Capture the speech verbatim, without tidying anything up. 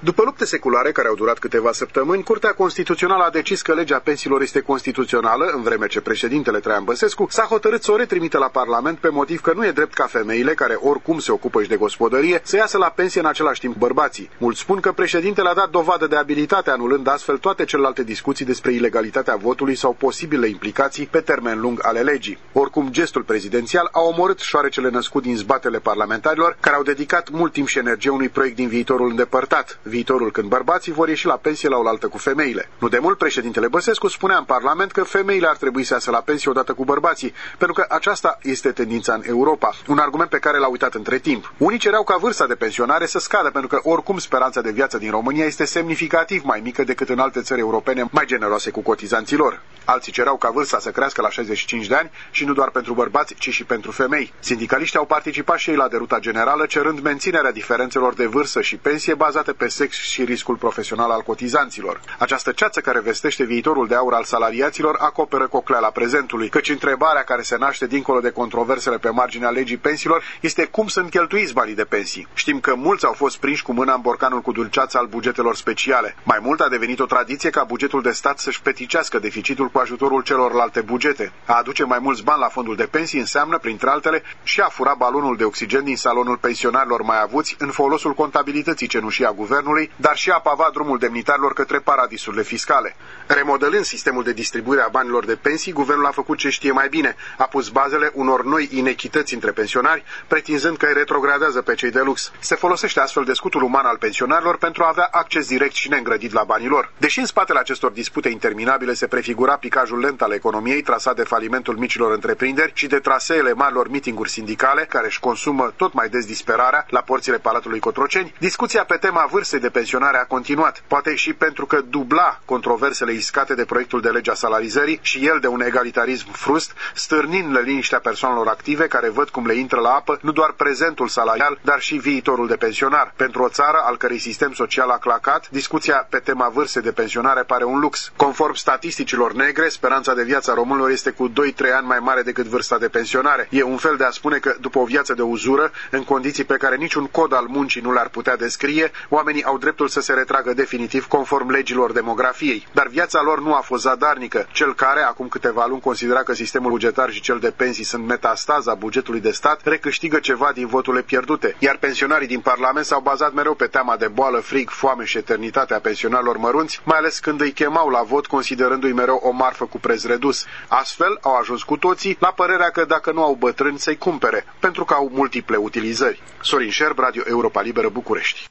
După lupte seculare care au durat câteva săptămâni, Curtea Constituțională a decis că legea pensiilor este constituțională, în vreme ce președintele Traian Băsescu s-a hotărât să o retrimită la Parlament pe motiv că nu e drept ca femeile, care oricum se ocupă și de gospodărie, să iasă la pensie în același timp bărbații. Mulți spun că președintele a dat dovadă de abilitate, anulând astfel toate celelalte discuții despre ilegalitatea votului sau posibile implicații pe termen lung ale legii. Oricum, gestul prezidențial a omorât șoarecele născut din zbatele parlamentarilor, care au dedicat mult timp și energie unui proiect din viitorul îndepărtat, viitorul când bărbații vor ieși la pensie la oaltă cu femeile. Nu de mult, președintele Băsescu spunea în Parlament că femeile ar trebui să iasă la pensie odată cu bărbații, pentru că aceasta este tendința în Europa, un argument pe care l-a uitat între timp. Unii cereau ca vârsta de pensionare să scadă, pentru că oricum speranța de viață din România este semnificativ mai mică decât în alte țări europene mai generoase cu cotizanții lor. Alții cereau ca vârsta să crească la șaizeci și cinci de ani și nu doar pentru bărbați, ci și pentru femei. Sindicaliștii au participat și ei la deruta generală, cerând menținerea diferențelor de vârstă și pensie bazate pe sex și riscul profesional al cotizanților. Această ceață care vestește viitorul de aur al salariaților acoperă cocleala prezentului, căci întrebarea care se naște dincolo de controversele pe marginea legii pensiilor este cum sunt cheltuiți banii de pensii. Știm că mulți au fost prinși cu mâna în borcanul cu dulceață al bugetelor speciale. Mai mult a devenit o tradiție ca bugetul de stat să-și peticească deficitul cu ajutorul celorlalte bugete. A aduce mai mulți bani la fondul de pensii înseamnă, printre altele, și a fura balonul de oxigen din salonul pensionarilor mai avuți în folosul contabilității cenușii a guvernului, dar și a pava drumul demnitarilor către paradisurile fiscale. Remodelând sistemul de distribuire a banilor de pensii, guvernul a făcut ce știe mai bine, a pus bazele unor noi inechități între pensionari, pretinzând că îi retrogradează pe cei de lux. Se folosește astfel de scutul uman al pensionarilor pentru a avea acces direct și neîngrădit la banii lor. Deși în spatele acestor dispute interminabile se prefigura picajul lent al economiei trasat de falimentul micilor întreprinderi și de traseele marilor mitinguri sindicale care își consumă tot mai des disperarea la porțile Palatului Cotroceni, discuția pe tema vârstei de pensionare a continuat, poate și pentru că dubla controversele iscate de proiectul de lege a salarizării și el de un egalitarism frust, stârnind liniștea persoanelor active care văd cum le intră la apă nu doar prezentul salarial, dar și viitorul de pensionar. Pentru o țară al cărei sistem social a clacat, discuția pe tema vârstei de pensionare pare un lux. Conform statisticilor negre, speranța de viață a românilor este cu doi trei ani mai mare decât vârsta de pensionare. E un fel de a spune că după o viață de uzură, în condiții pe care niciun cod al muncii nu le-ar putea descrie, oamenii au dreptul să se retragă definitiv conform legilor demografiei. Dar viața lor nu a fost zadarnică. Cel care, acum câteva luni, considera că sistemul bugetar și cel de pensii sunt metastaza bugetului de stat, recâștigă ceva din voturile pierdute. Iar pensionarii din Parlament s-au bazat mereu pe teama de boală, frig, foame și eternitate a pensionarilor mărunți, mai ales când îi chemau la vot considerându-i mereu o marfă cu preț redus. Astfel, au ajuns cu toții la părerea că dacă nu au bătrâni să-i cumpere, pentru că au multiple utilizări. Sorin Șerb, Radio Europa Liberă, București.